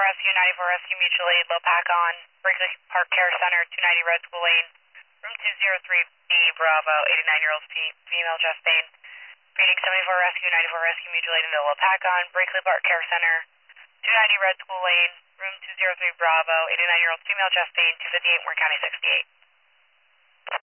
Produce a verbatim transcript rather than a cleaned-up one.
Rescue, ninety-four Rescue Mutual Aid, low pack on, Brinkley Park Care Center, two ninety Red School Lane, room two oh three B, Bravo, eighty-nine-year-old female chest pain. Phoenix seventy-four Rescue, ninety-four Rescue Mutual Aid, low pack on, Brinkley Park Care Center, two ninety Red School Lane, room two oh three Bravo, eighty-nine-year-old female chest pain, two fifty-eight Warren County sixty-eight.